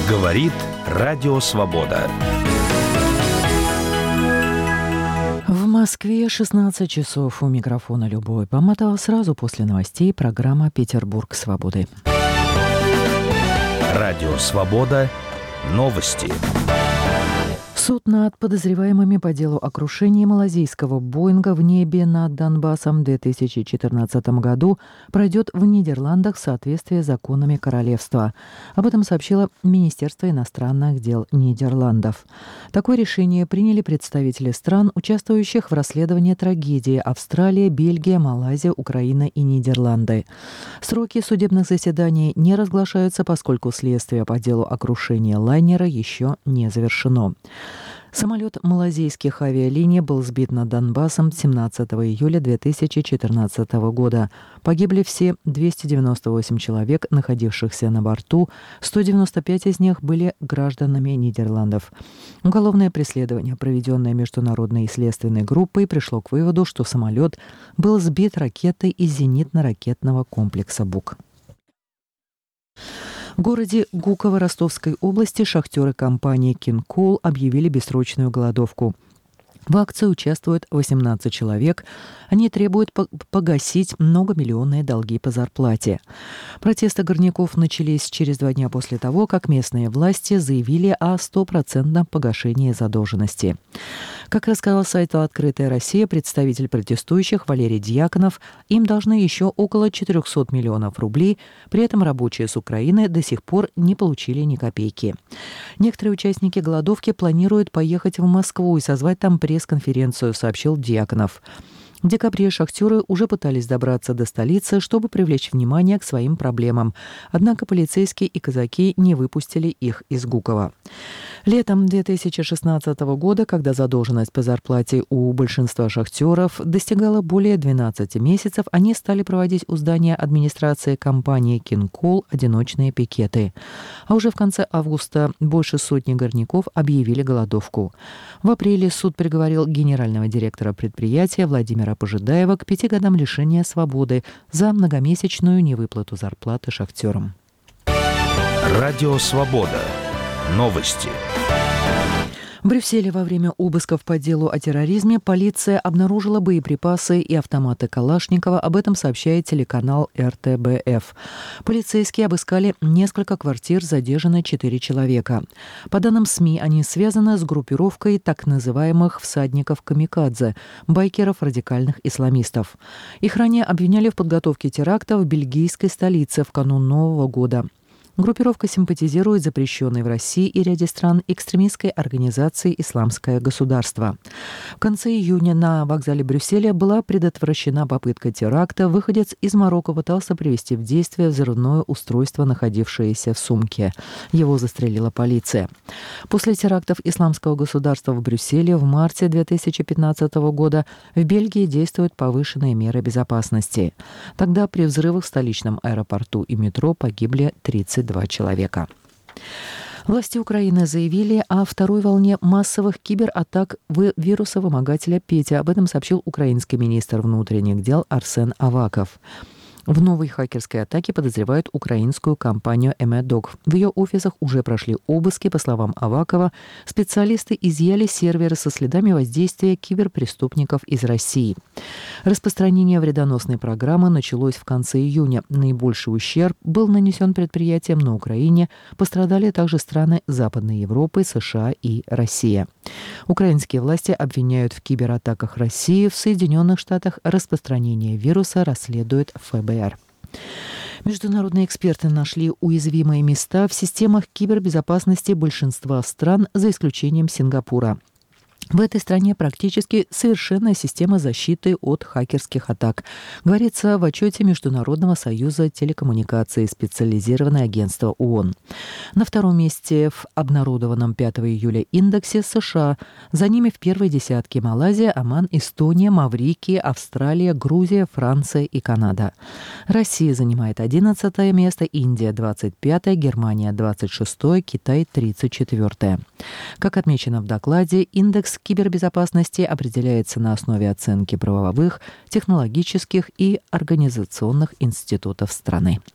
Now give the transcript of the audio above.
Говорит Радио Свобода. В Москве 16 часов. У микрофона Любовь Баматова. Сразу после новостей программа «Петербург свободы». Радио Свобода. Новости. Суд над подозреваемыми по делу о крушении малазийского «Боинга» в небе над Донбассом в 2014 году пройдет в Нидерландах в соответствии с законами королевства. Об этом сообщило Министерство иностранных дел Нидерландов. Такое решение приняли представители стран, участвующих в расследовании трагедии: Австралия, Бельгия, Малайзия, Украина и Нидерланды. Сроки судебных заседаний не разглашаются, поскольку следствие по делу о крушении лайнера еще не завершено. Самолет малазийских авиалиний был сбит над Донбассом 17 июля 2014 года. Погибли все 298 человек, находившихся на борту, 195 из них были гражданами Нидерландов. Уголовное преследование, проведенное международной следственной группой, пришло к выводу, что самолет был сбит ракетой из зенитно-ракетного комплекса «Бук». В городе Гуково Ростовской области шахтеры компании «Кинкол» объявили бессрочную голодовку. В акции участвуют 18 человек. Они требуют погасить многомиллионные долги по зарплате. Протесты горняков начались через 2 дня после того, как местные власти заявили о 100% погашении задолженности. Как рассказал сайту «Открытая Россия» представитель протестующих Валерий Дьяконов, им должны еще около 400 миллионов рублей, при этом рабочие с Украины до сих пор не получили ни копейки. Некоторые участники голодовки планируют поехать в Москву и созвать там пресс-конференцию, сообщил Дьяконов. В декабре шахтеры уже пытались добраться до столицы, чтобы привлечь внимание к своим проблемам. Однако полицейские и казаки не выпустили их из Гукова. Летом 2016 года, когда задолженность по зарплате у большинства шахтеров достигала более 12 месяцев, они стали проводить у здания администрации компании «Кинкол» одиночные пикеты. А уже в конце августа больше сотни горняков объявили голодовку. В апреле суд приговорил генерального директора предприятия Владимира Пожидаева к 5 годам лишения свободы за многомесячную невыплату зарплаты шахтерам. Радио Свобода. Новости. В Брюсселе во время обысков по делу о терроризме полиция обнаружила боеприпасы и автоматы Калашникова. Об этом сообщает телеканал РТБФ. Полицейские обыскали несколько квартир, задержаны 4 человека. По данным СМИ, они связаны с группировкой так называемых «всадников-камикадзе» – байкеров-радикальных исламистов. Их ранее обвиняли в подготовке теракта в бельгийской столице в канун Нового года. Группировка симпатизирует запрещенной в России и ряде стран экстремистской организации «Исламское государство». В конце июня на вокзале Брюсселя была предотвращена попытка теракта. Выходец из Марокко пытался привести в действие взрывное устройство, находившееся в сумке. Его застрелила полиция. После терактов «Исламского государства» в Брюсселе в марте 2015 года в Бельгии действуют повышенные меры безопасности. Тогда при взрывах в столичном аэропорту и метро погибли 32 человека. Власти Украины заявили о второй волне массовых кибератак вируса-вымогателя Петя. Об этом сообщил украинский министр внутренних дел Арсен Аваков. В новой хакерской атаке подозревают украинскую компанию Emedog. В ее офисах уже прошли обыски. По словам Авакова, специалисты изъяли серверы со следами воздействия киберпреступников из России. Распространение вредоносной программы началось в конце июня. Наибольший ущерб был нанесен предприятиям на Украине. Пострадали также страны Западной Европы, США и Россия. Украинские власти обвиняют в кибератаках России. В Соединенных Штатах распространение вируса расследует ФБР. Международные эксперты нашли уязвимые места в системах кибербезопасности большинства стран, за исключением Сингапура. В этой стране практически совершенная система защиты от хакерских атак, говорится в отчете Международного союза телекоммуникаций, специализированное агентство ООН. На втором месте в обнародованном 5 июля индексе США. За ними в первой десятке Малайзия, Оман, Эстония, Маврикия, Австралия, Грузия, Франция и Канада. Россия занимает 11 место, Индия 25, Германия 26, Китай 34. Как отмечено в докладе, индекс кибербезопасности определяется на основе оценки правовых, технологических и организационных институтов страны.